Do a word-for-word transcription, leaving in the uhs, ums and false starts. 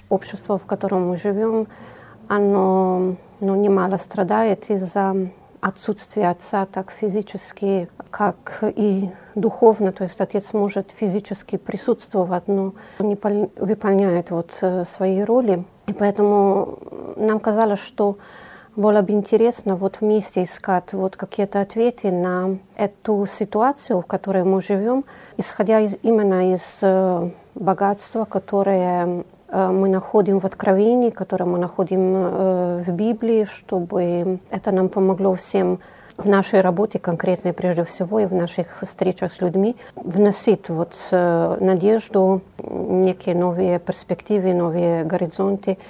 общество, в котором мы живем, оно ну, немало страдает из-за отсутствия отца, так физически, как и духовно. То есть отец может физически присутствовать, но не выполняет вот свои роли. И поэтому нам казалось, что было бы интересно вот вместе искать вот какие-то ответы на эту ситуацию, в которой мы живем, исходя из, именно из э, богатства, которое э, мы находим в Откровении, которое мы находим э, в Библии, чтобы это нам помогло всем в нашей работе конкретной прежде всего и в наших встречах с людьми вносить вот э, надежду, некие новые перспективы, новые горизонты